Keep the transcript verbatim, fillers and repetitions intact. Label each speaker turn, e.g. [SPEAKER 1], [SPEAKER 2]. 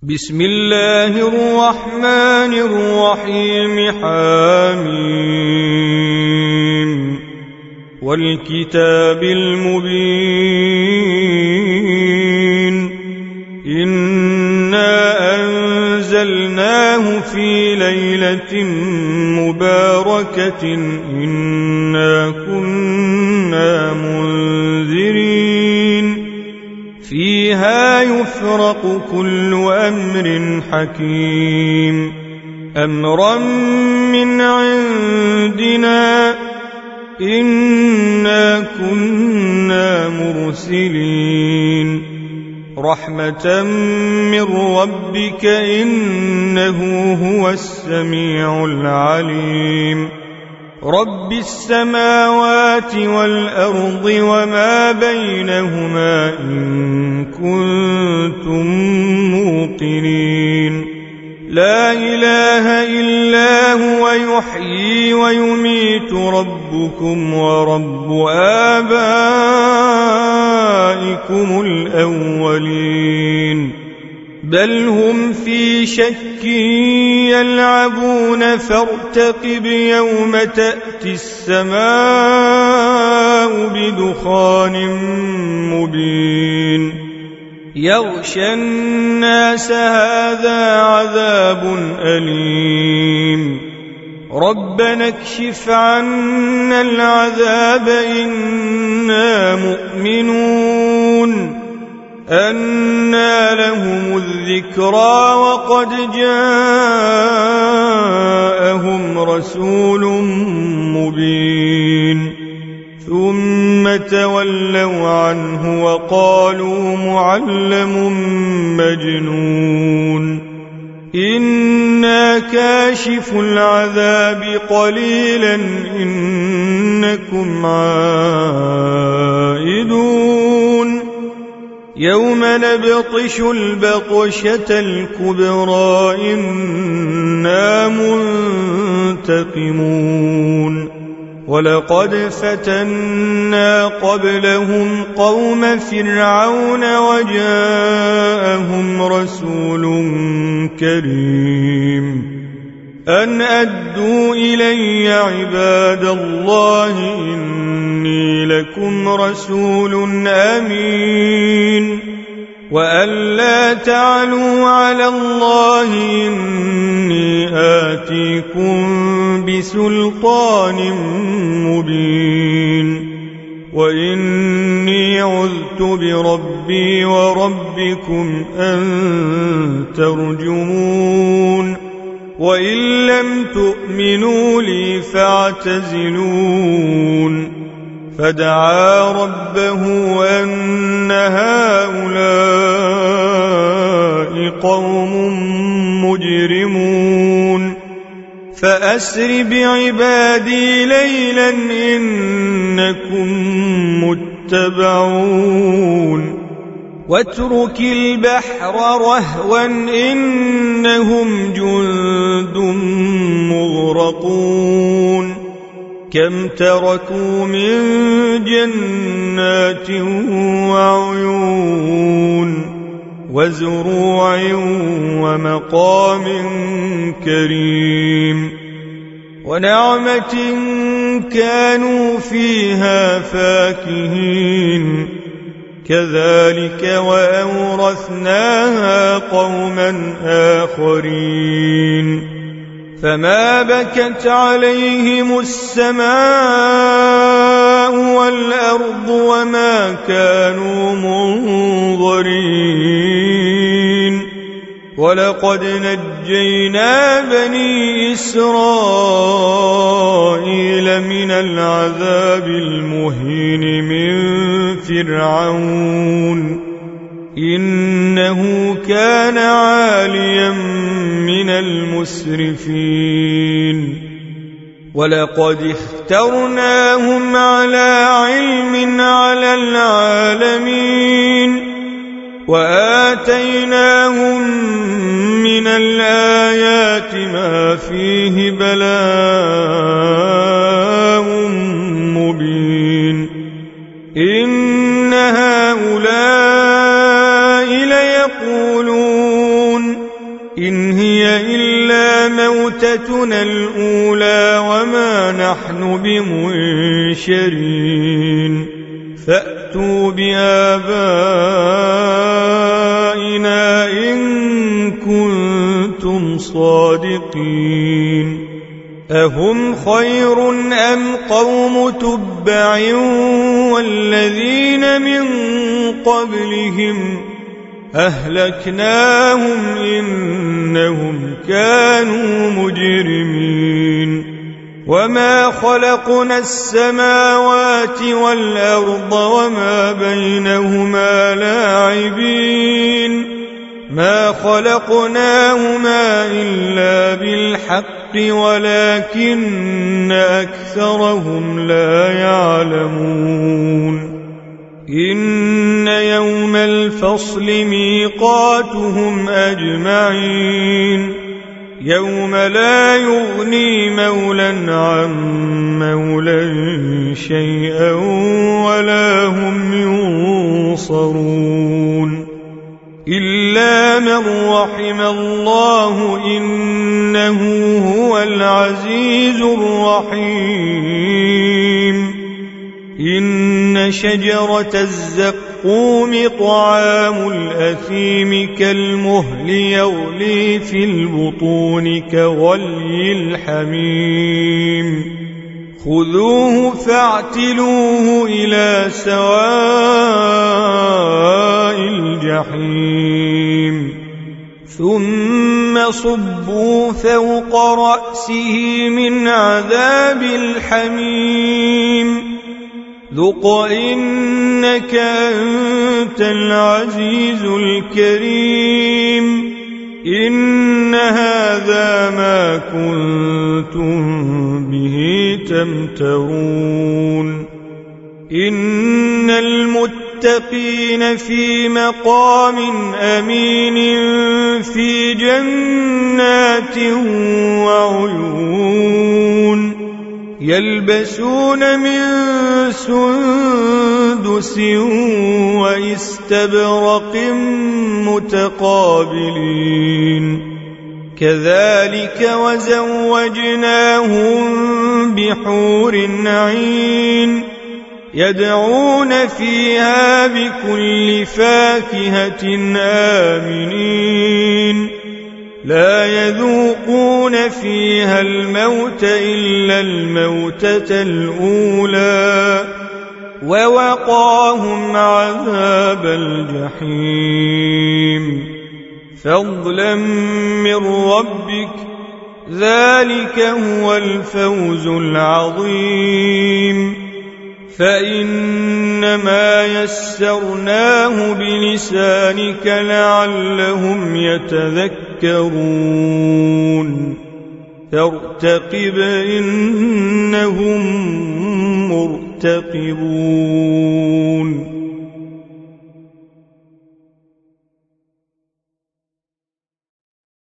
[SPEAKER 1] بسم الله الرحمن الرحيم حميم والكتاب المبين إنا أنزلناه في ليلة مباركة إنا كنا منذرين فيها يفرق كل أمر حكيم أمرا من عندنا إنا كنا مرسلين رحمة من ربك إنه هو السميع العليم رب السماوات والأرض وما بينهما إن كنتم موقنين لا إله إلا هو يحيي ويميت ربكم ورب آبائكم الأولين بل هم في شك يلعبون فارتقب يوم تأتي السماء بدخان مبين يغشى الناس هذا عذاب أليم ربنا اكشف عنا العذاب إنا مؤمنون أنى لهم الذكرى وقد جاءهم رسول مبين ثم تولوا عنه وقالوا معلم مجنون إنا كاشف العذاب قليلا إنكم عائدون يوم نبطش البطشة الكبرى إنا منتقمون ولقد فتنا قبلهم قوم فرعون وجاءهم رسول كريم أن أدوا إلي عباد الله إني لكم رسول أمين وأن لا تعلوا على الله إني آتيكم بسلطان مبين وإني عذت بربي وربكم أن ترجمون وإن لم تؤمنوا لي فاعتزلون فدعا ربه أن هؤلاء قوم مجرمون فأسر بعبادي ليلا إنكم متبعون واترك البحر رهوا إنهم جند مغرقون كم تركوا من جنات وعيون وزروع ومقام كريم ونعمة كانوا فيها فاكهين كذلك وأورثناها قوما آخرين فما بكت عليهم السماء والأرض وما كانوا منظرين ولقد نجينا بني إسرائيل من العذاب المهين من فرعون إنه كان عاليا من المسرفين ولقد اخترناهم على علم على العالمين وآتيناهم من الآيات ما فيه بلاء مبين إن هؤلاء ليقولون موعدتنا الأولى وما نحن بمنشرين فأتوا بآبائنا إن كنتم صادقين أهم خير أم قوم تبع والذين من قبلهم أهلكناهم إنهم كانوا مجرمين وما خلقنا السماوات والأرض وما بينهما لاعبين ما خلقناهما إلا بالحق ولكن أكثرهم لا يعلمون إن يوم الفصل ميقاتهم أجمعين يوم لا يغني مولى عن مولى شيئا ولا هم ينصرون إلا من رحم الله إنه هو العزيز الرحيم إن شجرة الزقوم طعام الأثيم كالمهل يغلي في البطون كغلي الحميم خذوه فاعتلوه إلى سواء الجحيم ثم صبوا فوق رأسه من عذاب الحميم ذق إنك أنت العزيز الكريم إن هذا ما كنتم به تمترون إن المتقين في مقام أمين في جنات وعيون يلبسون من سندس واستبرق متقابلين كذلك وزوجناهم بحور عين يدعون فيها بكل فاكهة آمنين لا يذوقون فيها الموت إلا الموتة الأولى ووقاهم عذاب الجحيم فضلا من ربك ذلك هو الفوز العظيم فإنما يسرناه بلسانك لعلهم يتذكرون فارتقب إنهم مرتقبون